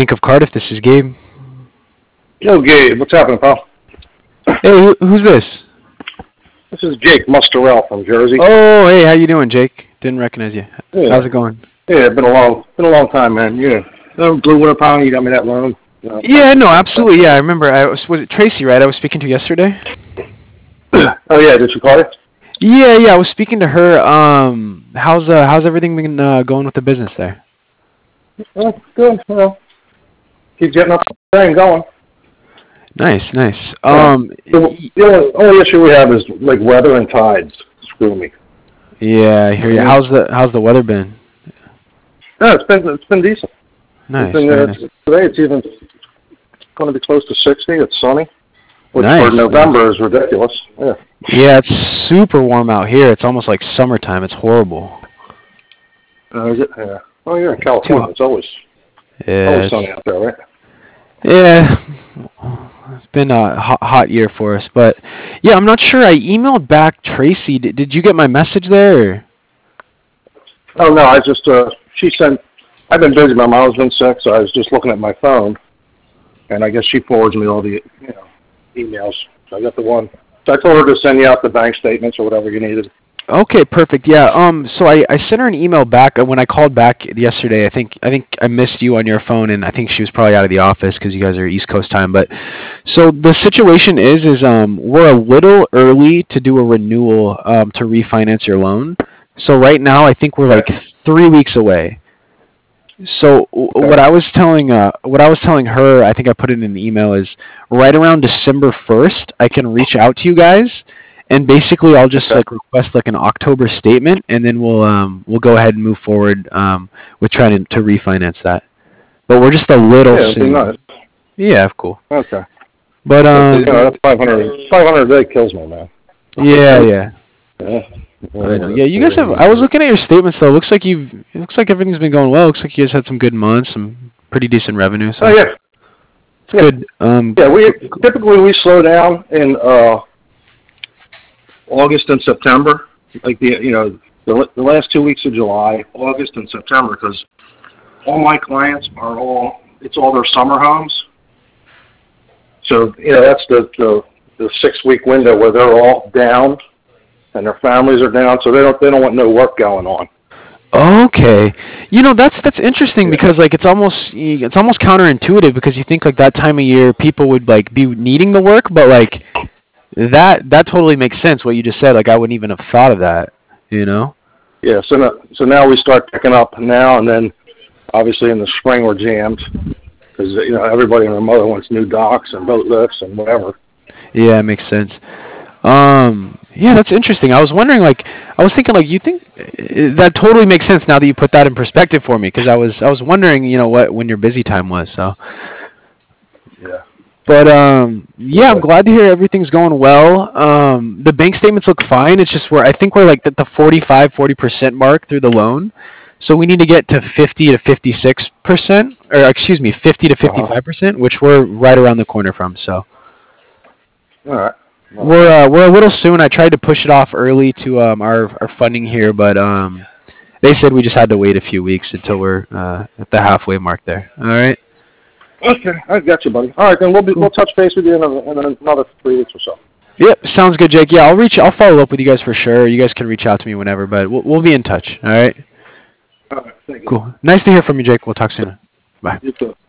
Bank of Cardiff. This is Gabe. Yo, Gabe, what's happening, pal? Hey, who's this? This is Jake Mustarell from Jersey. Oh, hey, how you doing, Jake? Didn't recognize you. Yeah. How's it going? Yeah, been a long time, man. Yeah, Blue Water Pound, you got me that loan. Yeah, no, absolutely. Yeah, I remember. Was it Tracy, right? I was speaking to yesterday. Oh yeah, did she call you? Yeah, I was speaking to her. How's everything been going with the business there? Good. Well, keep getting up there and going. Nice. The only issue we have is like weather and tides. Screw me. Yeah, I hear you. How's the weather been? No, it's been decent. Nice. Today it's even going to be close to 60. It's sunny, which Nice. for November is ridiculous. Yeah. Yeah, it's super warm out here. It's almost like summertime. It's horrible. Is it? Yeah. Oh, you're in California. It's always sunny out there, right? Yeah, it's been a hot year for us, but yeah, I'm not sure. I emailed back Tracy. Did you get my message there? Or? Oh no, I just she sent. I've been busy. My mom's been sick, so I was just looking at my phone, and I guess she forwards me all the emails. So I got the one. So I told her to send you out the bank statements or whatever you needed. Okay, perfect. Yeah. So I sent her an email back when I called back yesterday. I think I missed you on your phone, and I think she was probably out of the office because you guys are East Coast time. But so the situation is we're a little early to do a renewal to refinance your loan. So right now I think we're like 3 weeks away. So what I was telling her, I think I put it in the email, is right around December 1st I can reach out to you guys. And basically, I'll just request an October statement, and then we'll go ahead and move forward with trying to refinance that. But we're just a little soon. Nice. Yeah, cool. Okay. But that's 500 a day kills me, man. Yeah. Yeah, you guys have. I was looking at your statements though. It looks like everything's been going well. Looks like you guys had some good months, some pretty decent revenue. So. Oh yeah. It's good. We slow down in August and September, like the last 2 weeks of July, August and September, because all my clients it's all their summer homes. So that's the 6 week window where they're all down and their families are down, so they don't want no work going on. Okay, that's interesting because it's almost counterintuitive because you think like that time of year people would like be needing the work, but like. That totally makes sense. What you just said, I wouldn't even have thought of that. Yeah. So now we start picking up now, and then obviously in the spring we're jammed because everybody and their mother wants new docks and boat lifts and whatever. Yeah, it makes sense. Yeah, that's interesting. I was wondering, I was thinking, you think that totally makes sense now that you put that in perspective for me because I was wondering, when your busy time was. So. Yeah. But yeah, I'm glad to hear everything's going well. The bank statements look fine. It's just I think we're at the 40% mark through the loan. So we need to get to 50 to 56%, or excuse me, 50 to 55%, which we're right around the corner from. So all right. We're a little soon. I tried to push it off early to our funding here, but they said we just had to wait a few weeks until we're at the halfway mark there. All right. Okay, I got you, buddy. All right, then we'll touch base with you in another 3 weeks or so. Yep, sounds good, Jake. Yeah, I'll follow up with you guys for sure. You guys can reach out to me whenever, but we'll be in touch. All right. All right, thank you. Cool. Nice to hear from you, Jake. We'll talk soon. Bye. You too.